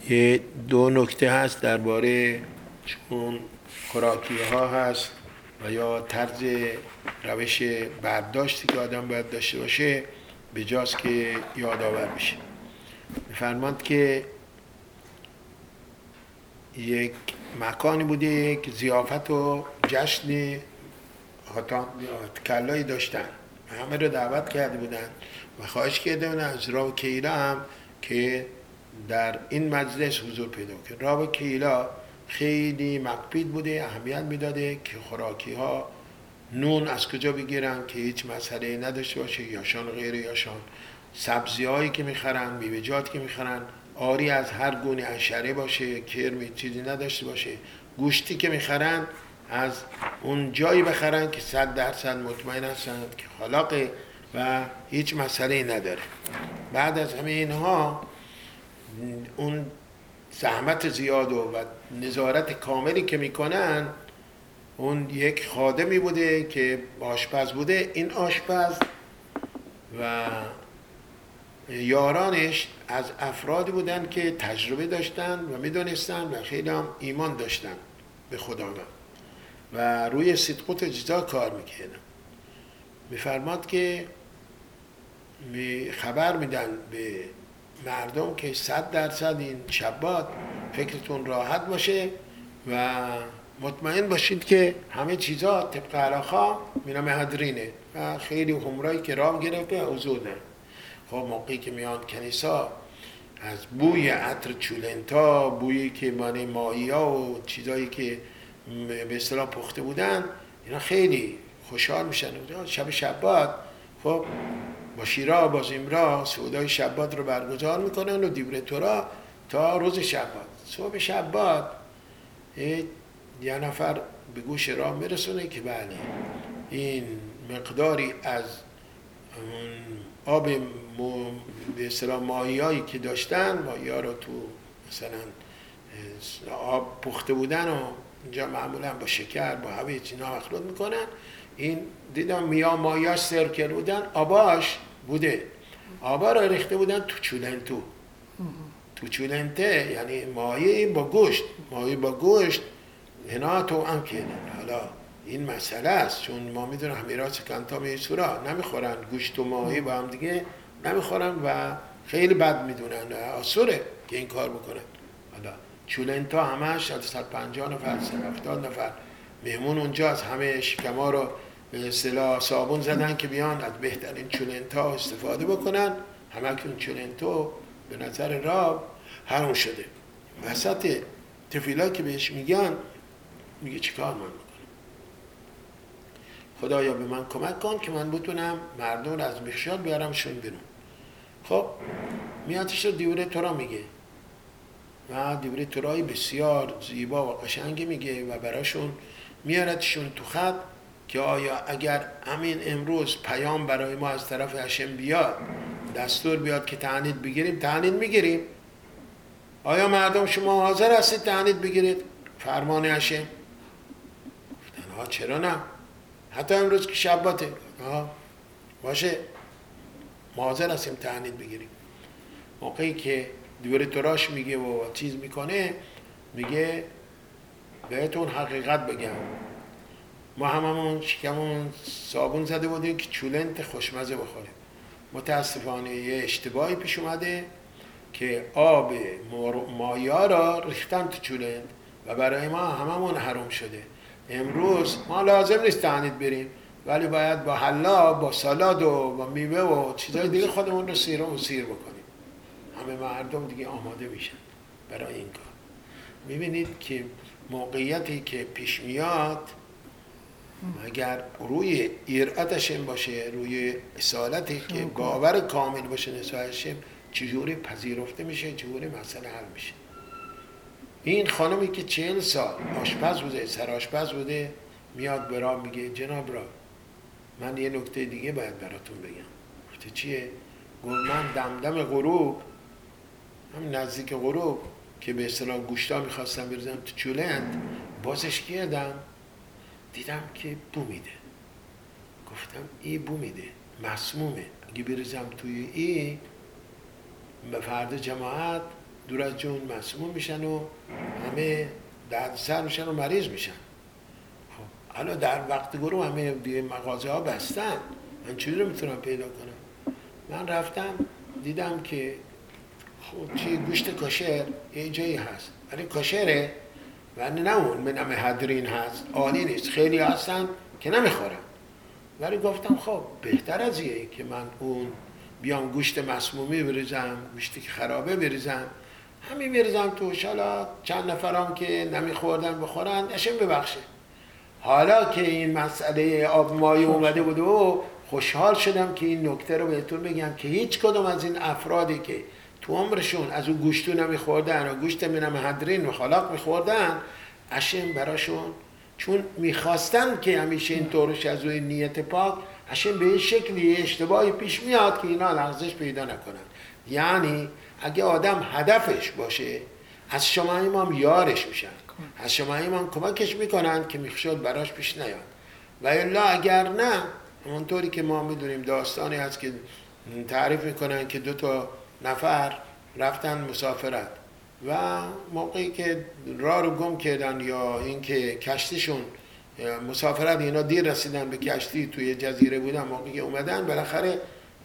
یه دو نکته هست درباره چون خوراکی ها هست و یا طرز روش برداشتی که آدم باید داشته باشه به جاست که یادآور بشه. می‌فرماند که یک مکانی بوده، یک ضیافت و جشن کلایی داشتن، همه رو دعوت کرده بودن و خواهش کرده بودن از راو کیلا هم که در این مجلس حضور پیدا کرد. راو کیلا خیلی مقپید بوده، اهمیت میداده که خوراکی ها نون از کجا بگیرن که هیچ مسئله نداشته باشه، یاشان غیر یاشان، سبزی هایی که میخرن، میوه‌جات که میخرن آری از هر گونه حشره باشه، کرمی چیزی نداشته باشه، گوشتی که میخرن از اون جایی بخرن که 100% مطمئن هستند که خلاقه و هیچ مسئله نداره. بعد از همه اینها اون زحمت زیاد و نظارت کاملی که میکنن، اون یک خادمی بوده که آشپز بوده. این آشپز و یارانش از افرادی بودن که تجربه داشتن و میدونستن و خیلی هم ایمان داشتن به خداوند و روی صدق و تجزا کار میکردن. میفرماد که خبر میدن به مردم که 100% این شبات فکرتون راحت باشه و مطمئن باشید که همه چیزا طبق علاقه مینا مهدرینه و خیلی همراهی که رام گرفته حضوره. خب موقعی که میان کنیسا از بوی عطر چولنتا، بویی که مانه ماهی ها و چیزایی که به اصطلاح پخته بودن، اینا خیلی خوشحال میشن. شب شبات خب با شیرا با زمرا سودای شبات رو برگزار میکنن و دیبره تورا تا روز شبات. صبح شبات یه نفر به گوش راه میرسونه که بله این مقداری از آب به اصطلاح ماهیایی که داشتن، ماهی‌ها رو تو مثلا آب پخته بودن و اینجا معمولا با شکر با هویج اینا مخلوط میکنن. این دیدم ماهیاش سرکل بودن، آباش بوده، آبا رو ریخته بودن تو چولنتو. تو چولنته یعنی ماهی با گوشت، ماهی با گوشت اینا تو هم کردن. حالا این مسئله است چون ما میدونم میراث کنتا میسورا نمیخورن گوشت و ماهی با هم دیگه نمیخورن و خیلی بد میدونن، آسوره که این کار بکنن. حالا چولنتا همش 150 نفر 170 نفر مهمون اونجا از همه شکما رو به اصطلاح صابون زدن که بیان از بهترین چولنتا استفاده بکنن. همه که اون چولنتو به نظر راب حرام شده. وسط تفیلا که بهش میگن میگه چیکار من بکنم؟ خدایا به من کمک کن که من بتونم مردم رو از بخشال بیارمشون بیرون. خب میادش رو دیوره تورا میگه و دیوره تورای بسیار زیبا و قشنگی میگه و براشون میاردشون تو خط که آیا اگر همین امروز پیام برای ما از طرف هشم بیاد، دستور بیاد که تعنید بگیریم، تعنید میگیریم. آیا مردم شما حاضر هستید تعنید بگیرید فرمان هشم؟ گفتن ها چرا نه، حتی امروز که شباته باشه ما حاضر هستیم تعنید بگیریم. موقعی که دیوره توراش میگه و چیز میکنه، میگه بهتون حقیقت بگم، ما هممون شکمون صابون زده بودیم که چولنت خوشمزه بخوریم. متاسفانه یه اشتباهی پیش اومده که آب مایا را ریختن تو چولنت و برای ما هممون حرام شده. امروز ما لازم نیست تعنید بریم ولی باید با حلا با سالاد و با میوه و چیزای دیگه خودمون رو سیر بکنیم. همه مردم دیگه آماده میشن برای این کار. میبینید که موقعیتی که پیش میاد اگر روی ایرادشم باشه، روی اصالتی که باور کامل باشه نسایشم، چجوری پذیرفته میشه، چجوری مسئله حل میشه. این خانمی که 40 سال آشپز بوده، سرآشپز بوده، میاد برا میگه جناب را من یه نکته دیگه باید براتون بگم. گفته چیه؟ گفت من دمدم غروب، هم نزدیک غروب که به اصطلاح گوشتا میخواستم بریزم تو چولند، بازش کردم دیدم که بو میده. گفتم ای بو میده، مسمومه، اگه بریزم توی ای به فرد جماعت دور از جون مسموم میشن و همه دردسر میشن و مریض میشن. خب حالا در وقت گروه همه دیگه مغازه ها بستن، من چیزی رو میتونم پیدا کنم؟ من رفتم دیدم که خب چی گوشت کاشر یه جایی هست ولی کاشره ولی نه اون به نام هدرین هست، عالی نیست. خیلی هستن که نمیخورن، ولی گفتم خب بهتر از اینه که من اون بیام گوشت مسمومی بریزم، گوشتی که خرابه بریزم، همین بریزم تو، شالا چند نفرام که نمیخوردن بخورن اشم ببخشه. حالا که این مسئله آب مایع اومده بود و خوشحال شدم که این نکته رو بهتون بگم که هیچ کدوم از این افرادی که تو عمرشون از اون گوشتو نمیخوردن و گوشت منم هدرین و خلاق میخوردن، اشم براشون چون میخواستن که همیشه این طورش از روی نیت پاک، اشم به این شکلی اشتباهی پیش میاد که اینا لغزش پیدا نکنن. یعنی اگه آدم هدفش باشه از شما امام یارش میشن، از شما امام کمکش میکنن که میخشد براش پیش نیاد. و الا اگر نه، همونطوری که ما میدونیم داستانی هست که تعریف میکنن که 2 نفر رفتن مسافرت و موقعی که راه رو گم کردن یا اینکه کشتیشون مسافرت اینا دیر رسیدن به کشتی، توی جزیره بودن، موقعی که اومدن بالاخره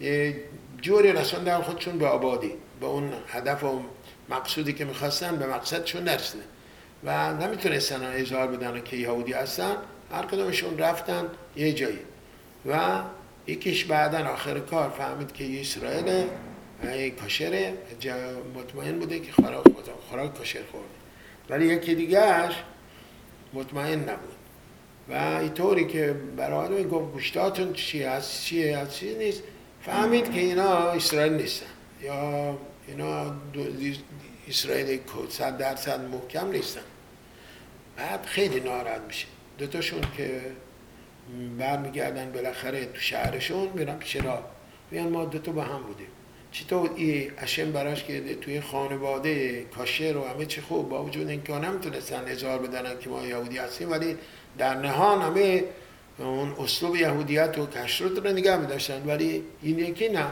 جوری رسوندن خودشون به آبادی، به اون هدف و مقصودی که میخواستن به مقصدشون نرسیدن و نمیتونستن اظهار بدن که یهودی هستن. هر کدومشون رفتن یه جایی و یکیش بعدن آخر کار فهمید که یه اسرائیل کاشره، مطمئن بوده که خوراک کاشر خورده، ولی یکی دیگهش مطمئن نبود و اینطوری که برای گفت گوشتاتون چی هست چی نیست، فهمید که اینا اسرائیل نیستن یا اینا اسرائیل 100% محکم نیستن. بعد خیلی ناراحت میشه. 2 تاشون که برمیگردن بالاخره تو شهرشون، میرن پیش راه میگن ما 2 تا با هم بودیم، چطور این اشم براش که توی خانواده کاشر و همه چی خوب، با وجود اینکه نمیتونستن اظهار بدنن که ما یهودی هستیم، ولی در نهان همه اون اسلوب یهودیت و کشرت رو نگه می‌داشتن، ولی این یکی نه.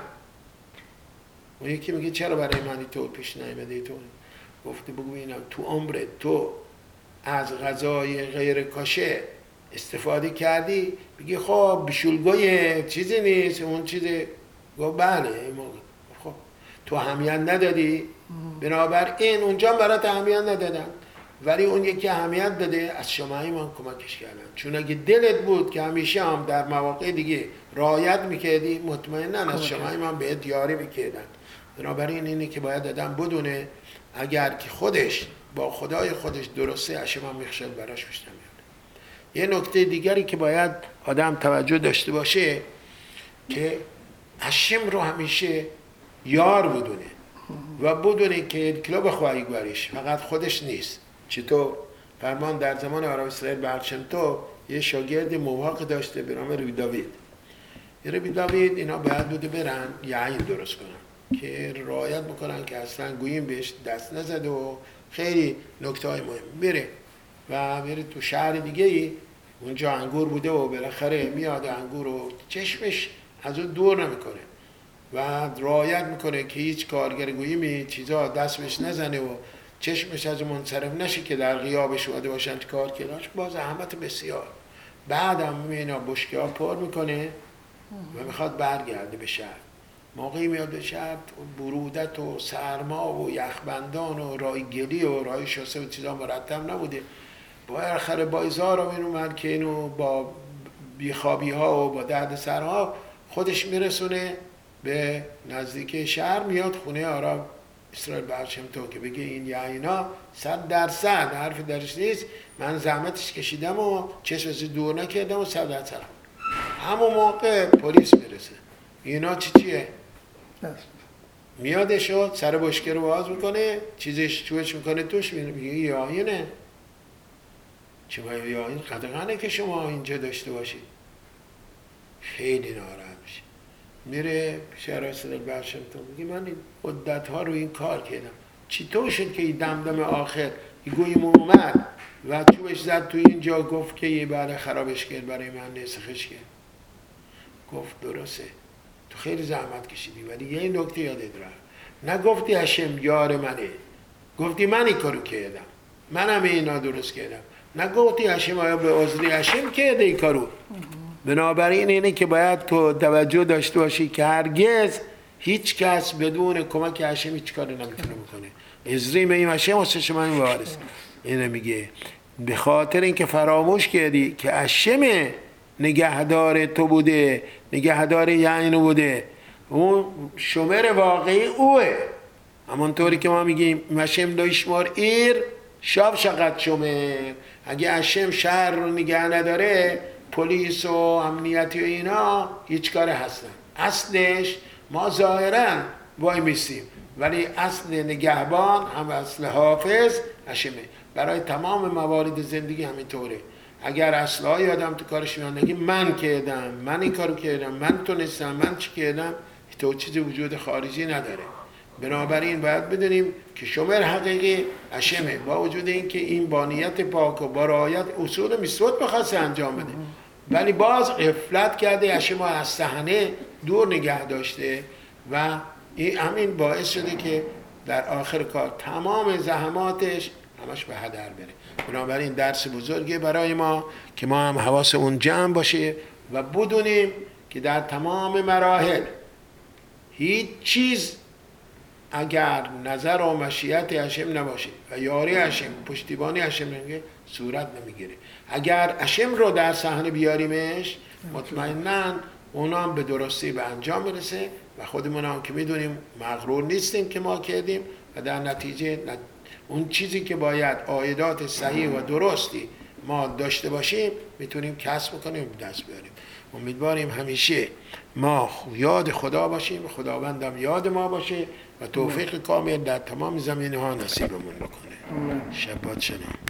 اون یکی میگه چرا برای من اینطور پیش نیامده؟ تو گفته بگو اینا تو عمرت تو از غذای غیر کاشر استفاده کردی؟ بگی خب بیشولگوی چیزی نیست، اون چیزی. گفت بله. خب تو اهمیت ندادی، بنابراین اونجا برات اهمیت ندادن، ولی اون یکی اهمیت داده، از شما ایمان کمکش کردن. چون اگه دلت بود که همیشه هم در مواقع دیگه رعایت میکردی، مطمئنا از شما ایمان بهت یاری میکردن. بنابراین اینه که باید آدم بدونه اگر که خودش با خدای خودش درسته، اشما میخشل براش پیش نمیاد. یه نکته دیگری که باید آدم توجه داشته باشه که اشم رو همیشه یار بدونه و بدونه که کلاب خواهی گوریش فقط خودش نیست. چطور؟ فرمان در زمان عرب اسرائیل برچمتو یه شاگرد موهاق داشته به نام ربی داوید. ربی داوید اینا باید بوده برن یعین درست کنن که رعایت بکنن که اصلا گوییم بهش دست نزده و خیلی نکته های مهم. میره تو شهر دیگه ای، اونجا انگور بوده و بالاخره میاد انگور رو چشمش از اون دور نمیکنه و رعایت میکنه که هیچ کارگر گوییمی چیزا دست بهش نزنه و چشمش از منصرف نشه که در غیابش اومده باشن کار کردنش. باز زحمت بسیار. بعدم اینا بشکه ها پر میکنه و میخواد برگرده به شهر. موقعی میاد به شهر برودت و سرما و یخبندان و رای گلی و رای شاسه و چیزا مرتب نبوده. بالاخره با ازار و این اومد که اینو با بیخوابی ها و با درد سرها خودش میرسونه به نزدیک شهر، میاد خونه آراب اسرائیل برچمتو که بگه این یعینا 100% حرف درش نیست، من زحمتش کشیدم و چشمش دور نکردم و 100%. همون موقع پلیس میرسه. اینا چیه؟ میادشو سر بشکه رو باز میکنه، چیزش چوش میکنه توش، میگه یعینه. چه باید یعین قدغنه که شما اینجا داشته باشید. خیلی ناراحت میشه. میره شهر اسرائیل برچمتو میگه من این مدت ها رو این کار کردم، چطور شد که این دمدم آخر این گویم اومد و چوبش زد تو اینجا، گفت که یه بعد خرابش کرد برای من، نسخش کرد. گفت درسته تو خیلی زحمت کشیدی، ولی یه نکته یادت رفت، نگفتی هشم یار منه، گفتی من این کارو کردم، منم اینا درست کردم، نگفتی هشم آیا به عذری هشم کرده این کارو. بنابراین اینه که باید تو توجه داشته باشی که هرگز هیچ کس بدون کمک هشم هیچ کاری نمیتونه بکنه. عزری می هشم واسه شما این وارث. اینه میگه به خاطر اینکه فراموش کردی که هشم نگهدار تو بوده، نگهدار یعنی بوده، اون شمر واقعی اوه. همونطوری که ما میگیم هشم دایشمار ایر شاب شقد شمر. اگه هشم شهر رو نگه نداره، پلیس و امنیتی و اینا هیچ کار هستن. اصلش ما ظاهرا وای میستیم، ولی اصل نگهبان هم اصل حافظ هشمه. برای تمام موارد زندگی همینطوره. اگر اصلهای آدم تو کارش میان نگی من کردم، من این کارو کردم، من تونستم، من چی کردم، تو چیزی وجود خارجی نداره. بنابراین باید بدونیم که شمر حقیقی هشمه، با وجود اینکه این با نیت پاک و با رعایت اصول میثوق بخواسته انجام بده، ولی باز غفلت کرده، هشم از صحنه دور نگه داشته و این همین باعث شده که در آخر کار تمام زحماتش همش به هدر بره. بنابراین درس بزرگی برای ما که ما هم حواسمون جمع باشه و بدونیم که در تمام مراحل هیچ چیز اگر نظر و مشیت هشم نباشه و یاری هشم، پشتیبانی هشم نگه، صورت نمیگیره. اگر هشم رو در صحنه بیاریمش، مطمئناً اونا هم به درستی به انجام میرسه و خودمون هم که میدونیم مغرور نیستیم که ما کردیم و در نتیجه اون چیزی که باید عایدات صحیح و درستی ما داشته باشیم میتونیم کسب کنیم و دست بیاریم. امیدواریم همیشه ما یاد خدا باشیم و خداوندم یاد ما باشه و توفیق کامل در تمام زمینه ها نصیبمون بکنه. شب باد شنه.